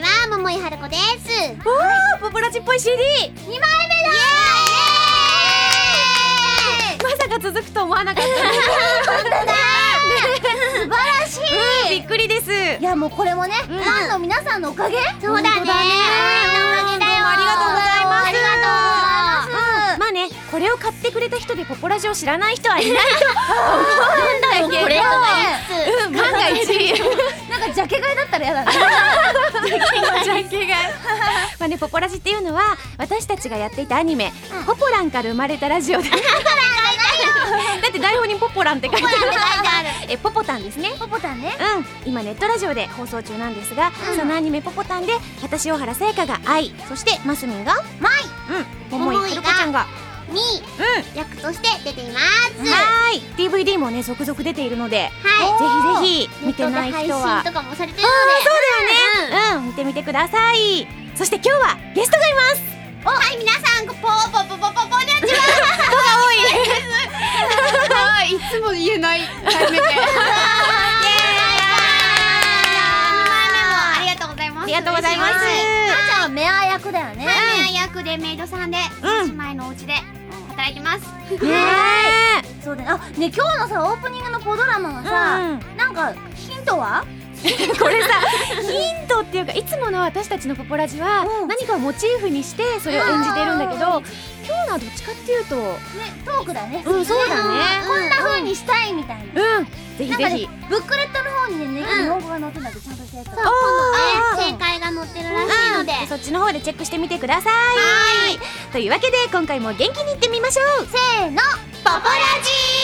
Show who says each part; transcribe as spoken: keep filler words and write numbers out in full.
Speaker 1: 桃井春子です。
Speaker 2: おー、ポポラジっぽい シーディーに 枚目だ。イエーイ。まさか続くと思わなかった。
Speaker 3: 本当だ素晴らしい、
Speaker 2: うん、びっくりです。
Speaker 3: いやもうこれもね、ファンの皆さんのおかげ。
Speaker 1: そうだね、おかげだよ。
Speaker 2: ありがとうございます。
Speaker 1: ありがとう。
Speaker 2: まあね、これを買ってくれた人でポポラジを知らない人はいないと思うんだけど、
Speaker 1: これ
Speaker 2: うん、万が一
Speaker 3: なんかジャケ買いだったらやだね。
Speaker 2: ジャケ買いまあね、ポポラジっていうのは私たちがやっていたアニメ「ポポラン」から生まれたラジオでだって台本にポポランって書いてある。え、ポポタンですね。
Speaker 3: ポポタンね。
Speaker 2: うん、今ネットラジオで放送中なんですが、
Speaker 3: うん、
Speaker 2: そのアニメポポタンで私、小原さやかが愛、そしてマスミンが
Speaker 3: マイ、
Speaker 2: うん、桃井春子ちゃんが
Speaker 1: に、
Speaker 2: うん、
Speaker 1: 役として出ています。
Speaker 2: はい、ディーブイディー もね続々出ているので、
Speaker 1: はい、
Speaker 2: ぜひぜひ見てない人は、
Speaker 1: 配信とかもされてるので、
Speaker 2: そうだよね、うん、見てみてください。そして今日はゲストがいます。
Speaker 1: はい、皆さんポーポポポポポにゃちは。
Speaker 2: 人が多い。
Speaker 4: はい、いつも言えない初めて。にまいめもありがとうございます。
Speaker 2: ありがとうございます。
Speaker 3: あちゃんはメア役だよね。
Speaker 1: メア役でメイドさんで姉妹のお家で働いてます。
Speaker 2: ね
Speaker 3: そうだね。あ、ね、今日のさオープニングのポドラマがさ、なんかヒントは？
Speaker 2: これさ、ヒントっていうか、いつもの私たちのポポラジは何かをモチーフにしてそれを演じてるんだけど、今日のはどっちかっていうと
Speaker 3: ね、トークだよね。
Speaker 2: うん、そうだね。
Speaker 3: こんな風にしたいみたいな。
Speaker 2: うん、ぜひぜひ。
Speaker 3: ブックレットの方にね、日本語が載ってんだけど、ちゃんとしたやつ。
Speaker 1: そう、今度ね、正解が載ってるらしいので、
Speaker 2: そっちの方でチェックしてみてください。というわけで今回も元気にいってみましょう。
Speaker 3: せーの、
Speaker 1: ポポラジー。